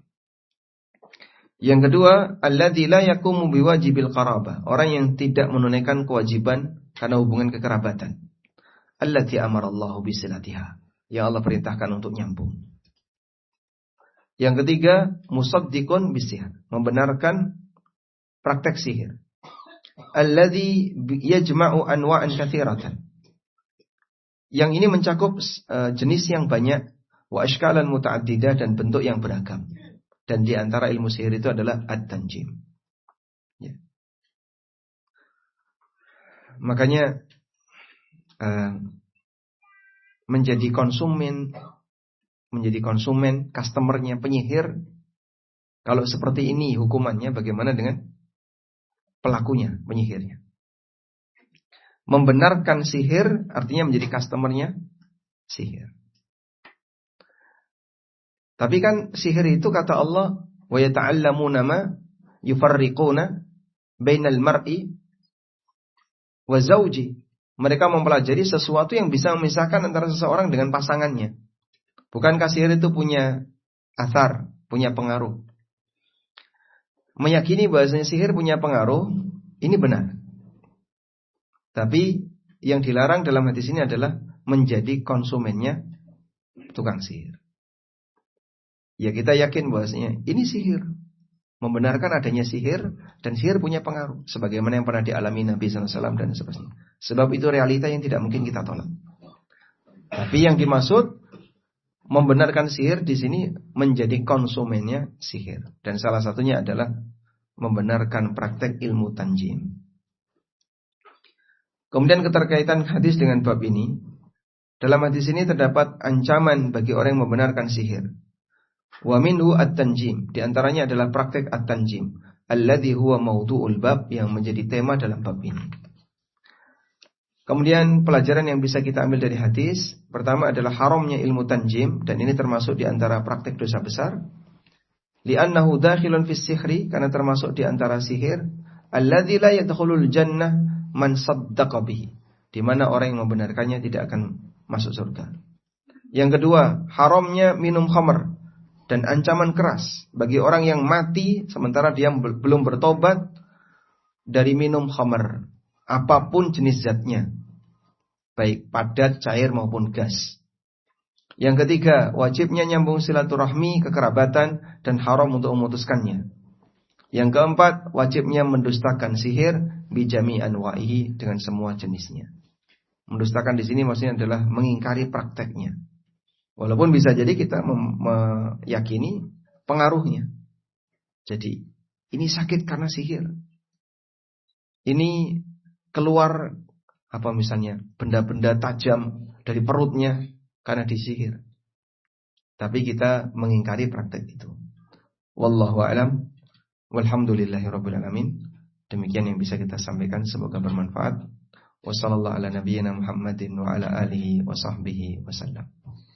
Yang kedua, alladzi la yaqumu biwajibil qarabah, orang yang tidak menunaikan kewajiban karena hubungan kekerabatan. Allati amarallahu bisilatiha, yang Allah perintahkan untuk nyambung. Yang ketiga, musaddiqun bisihir, membenarkan praktek sihir. Alladzi yajma'u anwa'an katsiratan, yang ini mencakup jenis yang banyak, wa ashkalan muta'addidah, dan bentuk yang beragam. Dan di antara ilmu sihir itu adalah at-tanjim. Ya. Makanya menjadi konsumen, customernya penyihir, kalau seperti ini hukumannya, bagaimana dengan pelakunya, penyihirnya? Membenarkan sihir artinya menjadi customernya sihir. Tapi kan sihir itu kata Allah, wa yata'allamuna ma yufarriquna bainal mar'i wa zawji. Mereka mempelajari sesuatu yang bisa memisahkan antara seseorang dengan pasangannya. Bukankah sihir itu punya athar, punya pengaruh? Meyakini bahasanya sihir punya pengaruh, ini benar. Tapi yang dilarang dalam hadis ini adalah menjadi konsumennya tukang sihir. Ya kita yakin bahasanya ini sihir, membenarkan adanya sihir, dan sihir punya pengaruh, sebagaimana yang pernah dialami Nabi SAW dan seterusnya. Sebab itu realita yang tidak mungkin kita tolak. Tapi yang dimaksud membenarkan sihir di sini menjadi konsumennya sihir. Dan salah satunya adalah membenarkan praktek ilmu tanjim. Kemudian keterkaitan hadis dengan bab ini. Dalam hadis ini terdapat ancaman bagi orang yang membenarkan sihir. Wa minhu at-tanjim. Di antaranya adalah praktek at-tanjim. Alladhi huwa mawdu'ul bab, yang menjadi tema dalam bab ini. Kemudian pelajaran yang bisa kita ambil dari hadis, pertama adalah haramnya ilmu tanjim, dan ini termasuk di antara praktek dosa besar. Li'annahu dakhilun fis sihri, karena termasuk di antara sihir. Alladzi la yadkhulul jannah man saddaqa bihi, di mana orang yang membenarkannya tidak akan masuk surga. Yang kedua, haramnya minum khamr, dan ancaman keras bagi orang yang mati sementara dia belum bertobat dari minum khamr, apapun jenis zatnya, baik padat, cair maupun gas. Yang ketiga, wajibnya nyambung silaturahmi, kekerabatan, dan haram untuk memutuskannya. Yang keempat, wajibnya mendustakan sihir bijami anwa'ihi, dengan semua jenisnya. Mendustakan di sini maksudnya adalah mengingkari prakteknya. Walaupun bisa jadi kita meyakini pengaruhnya. Jadi, ini sakit karena sihir. Ini keluar misalnya benda-benda tajam dari perutnya karena disihir. Tapi kita mengingkari praktek itu. Wallahu a'lam. Walhamdulillahirabbil alamin. Demikian yang bisa kita sampaikan, semoga bermanfaat. Wassallallahu ala nabiyyina Muhammadin wa ala alihi wa sahbihi wasallam.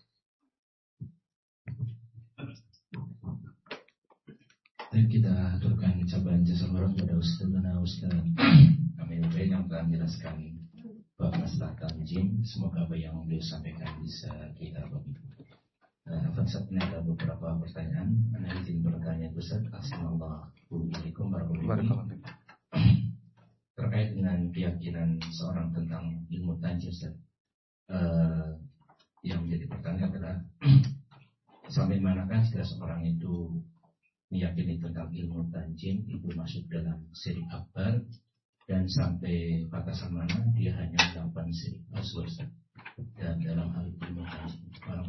Dan kita aturkan ucapan jazakallahu kepada Ustaz Kamil Ubaid yang telah menjelaskan bab masalah tanjim. Semoga apa yang beliau sampaikan bisa kita pahami. Saat ini ada beberapa pertanyaan. Anda izin bertanya Ustaz. Assalamualaikum warahmatullahi wabarakatuh. Terkait dengan keyakinan seorang tentang ilmu tanjim, Ustaz, yang menjadi pertanyaan adalah sampai manakah jika seorang itu meyakini tentang ilmu tanjim itu masuk dalam syirik akbar, dan sampai batasan mana dia hanya melakukan syirik asghar, dan dalam hal ilmu tanjim.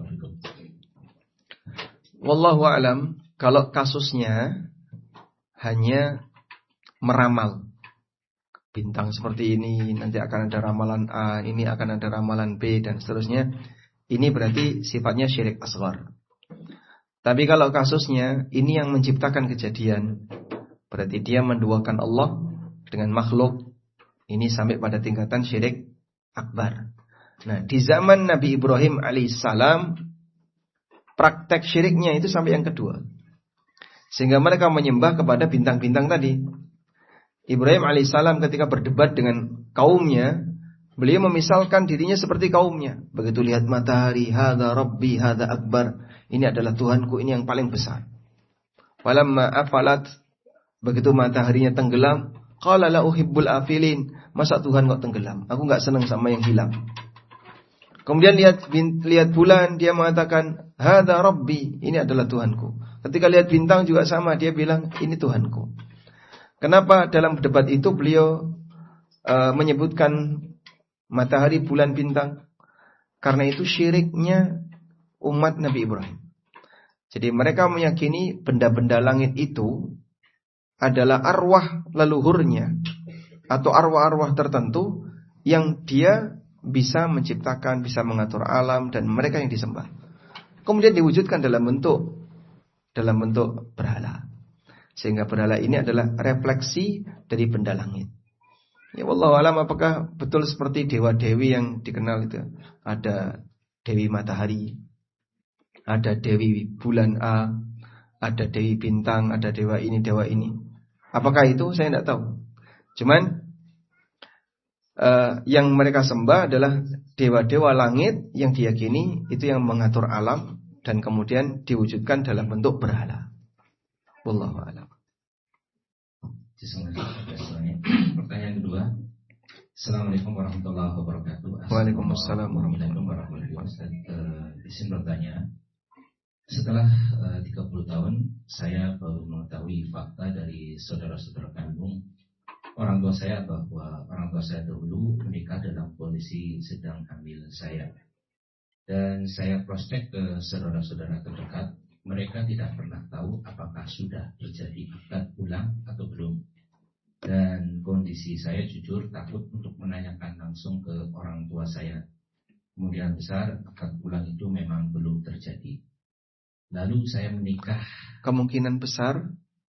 Wallahu a'lam. Kalau kasusnya hanya meramal, bintang seperti ini nanti akan ada ramalan A, ini akan ada ramalan B, dan seterusnya, ini berarti sifatnya syirik asghar. Tapi kalau kasusnya ini yang menciptakan kejadian, berarti dia menduakan Allah dengan makhluk, ini sampai pada tingkatan syirik akbar. Nah, di zaman Nabi Ibrahim alaihissalam, praktek syiriknya itu sampai yang kedua, sehingga mereka menyembah kepada bintang-bintang tadi. Ibrahim alaihissalam ketika berdebat dengan kaumnya, beliau memisalkan dirinya seperti kaumnya. Begitu lihat matahari, hadza rabbi, hadza akbar, ini adalah Tuhanku, ini yang paling besar. Falamma afalat, begitu mataharinya tenggelam, qala la uhibbul afilin, masa Tuhan kok tenggelam? Aku enggak senang sama yang hilang. Kemudian lihat bulan, dia mengatakan hadza rabbi, ini adalah Tuhanku. Ketika lihat bintang juga sama, dia bilang ini Tuhanku. Kenapa dalam debat itu beliau menyebutkan matahari, bulan, bintang? Karena itu syiriknya umat Nabi Ibrahim. Jadi mereka meyakini benda-benda langit itu adalah arwah leluhurnya atau arwah-arwah tertentu yang dia bisa menciptakan, bisa mengatur alam, dan mereka yang disembah. Kemudian diwujudkan dalam bentuk berhala. Sehingga berhala ini adalah refleksi dari benda langit. Ya wallahu alam, apakah betul seperti dewa-dewi yang dikenal itu? Ada dewi matahari, ada dewi bulan A, ada dewi bintang, ada dewa ini, dewa ini. Apakah itu? Saya tidak tahu. Cuman yang mereka sembah adalah dewa-dewa langit yang diyakini itu yang mengatur alam dan kemudian diwujudkan dalam bentuk berhala. Wallahu a'lam. Pertanyaan kedua. Assalamualaikum warahmatullahi wabarakatuh. Waalaikumsalam warahmatullahi wabarakatuh. Izin bertanya. Setelah 30 tahun saya baru mengetahui fakta dari saudara-saudara kandung orang tua saya bahwa orang tua saya dahulu menikah dalam kondisi sedang hamil saya. Dan saya cross check ke saudara-saudara terdekat, mereka tidak pernah tahu apakah sudah terjadi akad ulang atau belum. Dan kondisi saya jujur takut untuk menanyakan langsung ke orang tua saya. Kemungkinan besar akad ulang itu memang belum terjadi. Lalu saya menikah. Kemungkinan besar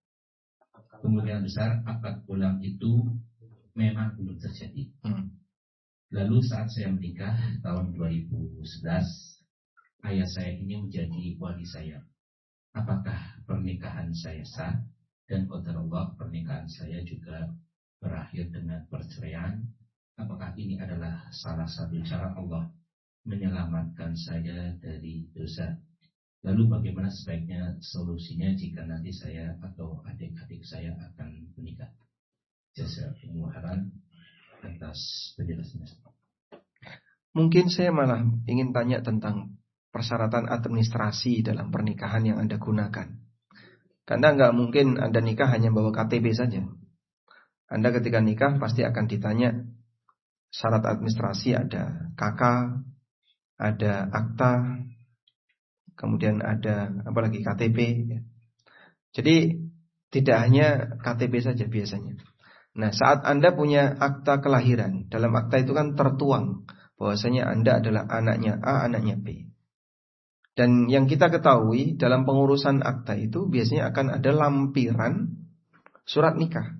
akad ulang itu memang belum terjadi. Lalu saat saya menikah tahun 2011, ayah saya ini menjadi wali saya. Apakah pernikahan saya sah? Dan qadarullah pernikahan saya juga berakhir dengan perceraian. Apakah ini adalah salah satu cara Allah menyelamatkan saya dari dosa? Lalu bagaimana sebaiknya solusinya jika nanti saya atau adik-adik saya akan menikah? Jazakumullah atas penjelasannya. Mungkin saya malah ingin tanya tentang persyaratan administrasi dalam pernikahan yang Anda gunakan. Karena nggak mungkin Anda nikah hanya bawa KTP saja. Anda ketika nikah pasti akan ditanya syarat administrasi, ada KK, ada akta, kemudian ada apalagi KTP. Jadi tidak hanya KTP saja biasanya. Nah, saat Anda punya akta kelahiran, dalam akta itu kan tertuang bahwasanya Anda adalah anaknya A, anaknya B. Dan yang kita ketahui dalam pengurusan akta itu biasanya akan ada lampiran surat nikah.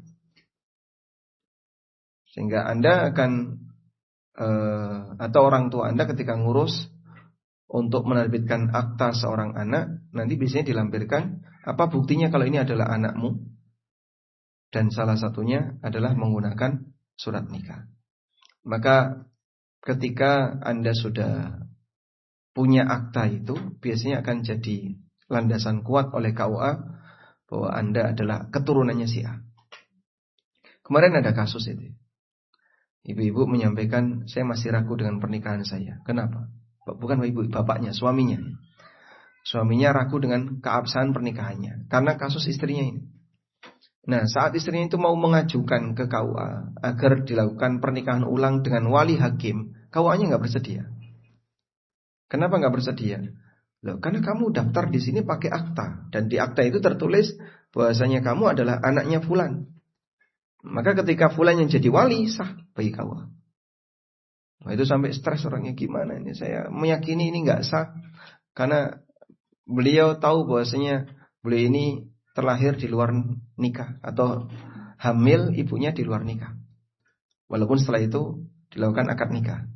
Sehingga Anda akan atau orang tua Anda ketika ngurus untuk menerbitkan akta seorang anak, nanti biasanya dilampirkan apa buktinya kalau ini adalah anakmu. Dan salah satunya adalah menggunakan surat nikah. Maka ketika Anda sudah punya akta itu, biasanya akan jadi landasan kuat oleh KUA bahwa Anda adalah keturunannya si A. Kemarin ada kasus itu. Ibu-ibu menyampaikan, saya masih ragu dengan pernikahan saya. Kenapa? Bukan ibu, bapaknya, suaminya. Suaminya ragu dengan keabsahan pernikahannya karena kasus istrinya ini. Nah, saat istrinya itu mau mengajukan ke KUA agar dilakukan pernikahan ulang dengan wali hakim, KUA-nya nggak bersedia. Kenapa nggak bersedia? Loh, karena kamu daftar di sini pakai akta, dan di akta itu tertulis bahwasanya kamu adalah anaknya fulan. Maka ketika fulan yang jadi wali sah bagi KUA. Nah, itu sampai stres orangnya, gimana ini saya meyakini ini nggak sah karena beliau tahu bahwasanya beliau ini terlahir di luar nikah atau hamil ibunya di luar nikah. Walaupun setelah itu dilakukan akad nikah.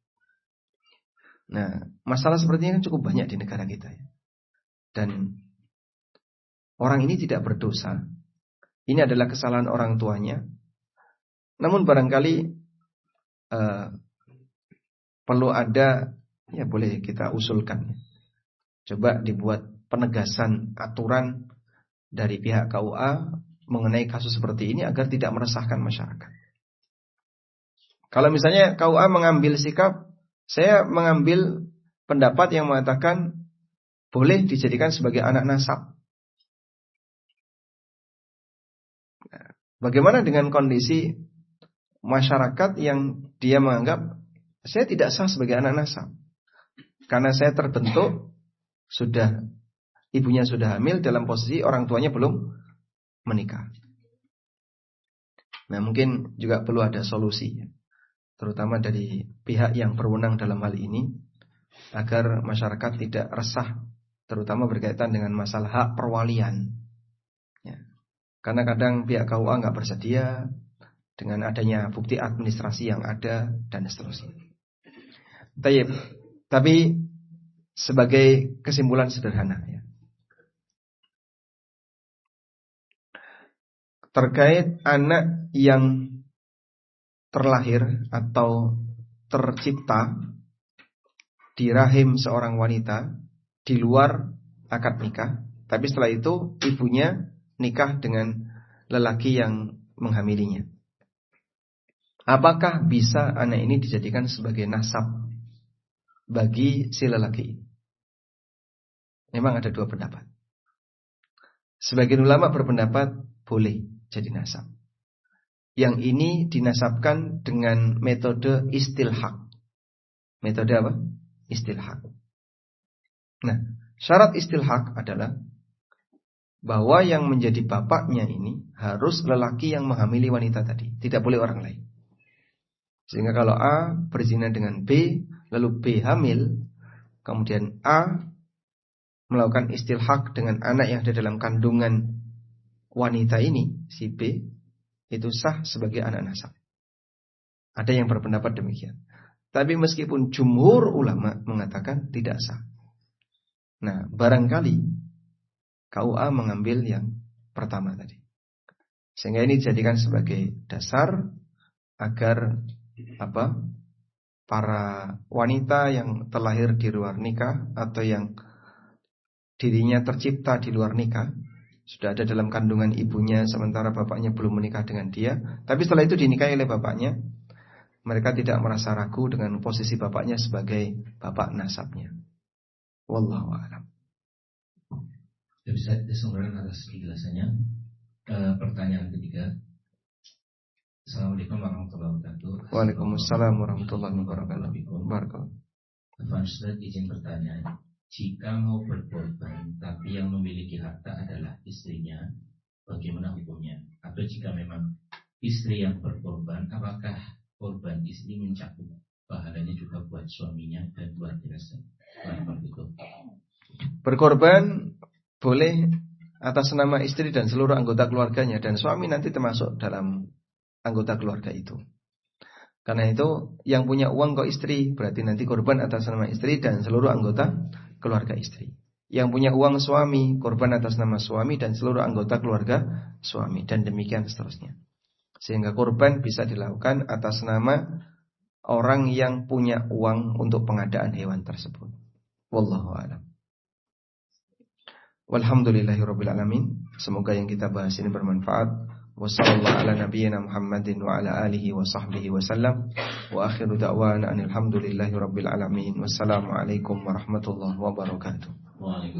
Nah, masalah seperti ini kan cukup banyak di negara kita ya. Dan orang ini tidak berdosa. Ini adalah kesalahan orang tuanya. Namun barangkali perlu ada, ya boleh kita usulkan. Coba dibuat penegasan aturan dari pihak KUA mengenai kasus seperti ini agar tidak meresahkan masyarakat. Kalau misalnya KUA mengambil sikap, saya mengambil pendapat yang mengatakan boleh dijadikan sebagai anak nasab. Nah, bagaimana dengan kondisi masyarakat yang dia menganggap saya tidak sah sebagai anak nasab karena saya terbentuk sudah, ibunya sudah hamil dalam posisi orang tuanya belum menikah. Nah, mungkin juga perlu ada solusi, terutama dari pihak yang berwenang dalam hal ini, agar masyarakat tidak resah, terutama berkaitan dengan masalah hak perwalian. Ya. Karena kadang pihak KUA nggak bersedia dengan adanya bukti administrasi yang ada dan seterusnya. Tapi sebagai kesimpulan sederhana ya, terkait anak yang terlahir atau tercipta di rahim seorang wanita di luar akad nikah, tapi setelah itu ibunya nikah dengan lelaki yang menghamilinya. Apakah bisa anak ini dijadikan sebagai nasab bagi si lelaki? Memang ada dua pendapat. Sebagian ulama berpendapat boleh jadi nasab. Yang ini dinasabkan dengan metode istilhaq. Metode apa? istilhaq. Nah, syarat istilhaq adalah bahwa yang menjadi bapaknya ini harus lelaki yang menghamili wanita tadi, tidak boleh orang lain. Sehingga kalau A berzina dengan B, lalu B hamil, kemudian A melakukan istilhaq dengan anak yang ada dalam kandungan wanita ini, si B, itu sah sebagai anak nasab. Ada yang berpendapat demikian. Tapi meskipun jumhur ulama mengatakan tidak sah. Nah, barangkali KUA mengambil yang pertama tadi. Sehingga ini dijadikan sebagai dasar agar para wanita yang terlahir di luar nikah atau yang dirinya tercipta di luar nikah, sudah ada dalam kandungan ibunya sementara bapaknya belum menikah dengan dia, tapi setelah itu dinikahi oleh bapaknya, mereka tidak merasa ragu dengan posisi bapaknya sebagai bapak nasabnya. Wallahu a'lam. Bisa disempurnakan atas penjelasannya. Pertanyaan ketiga. Assalamualaikum warahmatullahi wabarakatuh. Waalaikumsalam warahmatullahi wabarakatuh. Barakallahu. Ustaz, izin bertanya. Jika mau berkorban tapi yang memiliki harta adalah istrinya, bagaimana hukumnya? Atau jika memang istri yang berkorban, apakah korban istri mencakup pahalanya juga buat suaminya dan luar biasa? Berkorban boleh atas nama istri dan seluruh anggota keluarganya, dan suami nanti termasuk dalam anggota keluarga itu. Karena itu yang punya uang kok istri, berarti nanti korban atas nama istri dan seluruh anggota keluarga istri. Yang punya uang suami, korban atas nama suami dan seluruh anggota keluarga suami, dan demikian seterusnya. Sehingga korban bisa dilakukan atas nama orang yang punya uang untuk pengadaan hewan tersebut. Wallahu a'lam. Walhamdulillahirabbil alamin. Semoga yang kita bahas ini bermanfaat. Wassallallahu ala nabiyyina Muhammadin wa ala alihi wa sahbihi wa sallam. Wa akhiru da'wana alhamdulillahirabbil alamin. Wassalamualaikum warahmatullahi wabarakatuh.